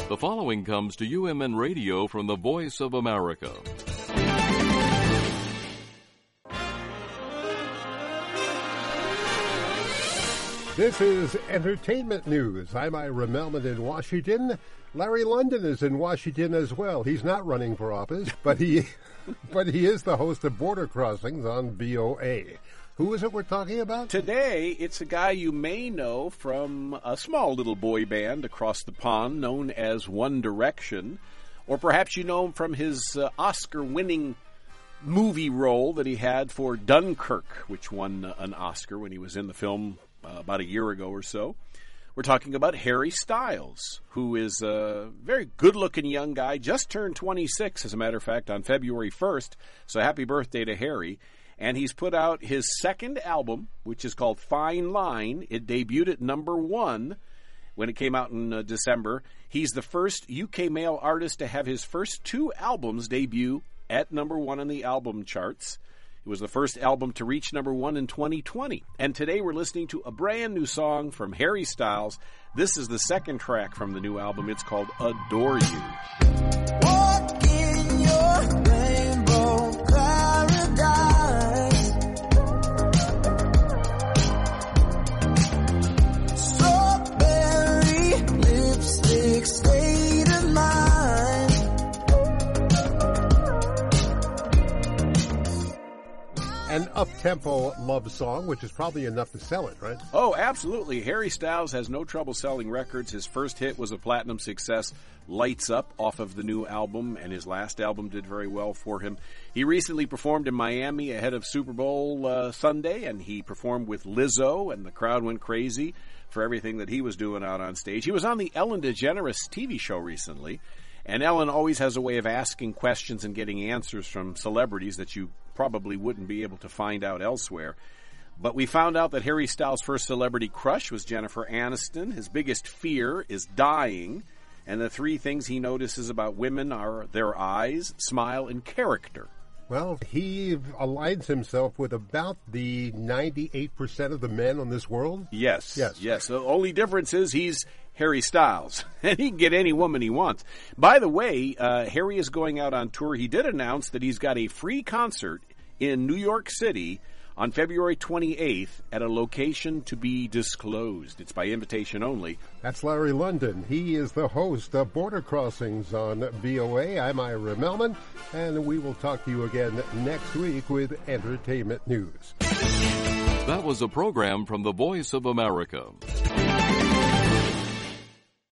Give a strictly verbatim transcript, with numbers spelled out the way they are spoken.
The following comes to U M N Radio from the Voice of America. This is Entertainment News. I'm Ira Melman in Washington. Larry London is in Washington as well. He's not running for office, but he but he is the host of Border Crossings on V O A. Who is it we're talking about? Today, it's a guy you may know from a small little boy band across the pond known as One Direction. Or perhaps you know him from his uh, Oscar-winning movie role that he had for Dunkirk, which won an Oscar when he was in the film Uh, about a year ago or so. We're talking about Harry Styles, who is a very good-looking young guy, just turned twenty-six, as a matter of fact, on February first. So happy birthday to Harry. And he's put out his second album, which is called Fine Line. It debuted at number one when it came out in uh, December. He's the first U K male artist to have his first two albums debut at number one on the album charts. It was the first album to reach number one in twenty twenty. And today we're listening to a brand new song from Harry Styles. This is the second track from the new album. It's called Adore You. Walk in your rainbow paradise. Strawberry lipstick state of mind. An up-tempo love song, which is probably enough to sell it, right? Oh, absolutely. Harry Styles has no trouble selling records. His first hit was a platinum success, Lights Up, off of the new album, and his last album did very well for him. He recently performed in Miami ahead of Super Bowl uh, Sunday, and he performed with Lizzo, and the crowd went crazy for everything that he was doing out on stage. He was on the Ellen DeGeneres T V show recently, and Ellen always has a way of asking questions and getting answers from celebrities that you probably wouldn't be able to find out elsewhere. But we found out that Harry Styles' first celebrity crush was Jennifer Aniston. His biggest fear is dying. And the three things he notices about women are their eyes, smile, and character. Well, he aligns himself with about the ninety-eight percent of the men on this world. Yes. Yes. Yes. The only difference is he's Harry Styles, and he can get any woman he wants. By the way, uh, Harry is going out on tour. He did announce that he's got a free concert in New York City on February twenty-eighth at a location to be disclosed. It's by invitation only. That's Larry London. He is the host of Border Crossings on V O A. I'm Ira Melman, and we will talk to you again next week with Entertainment News. That was a program from the Voice of America.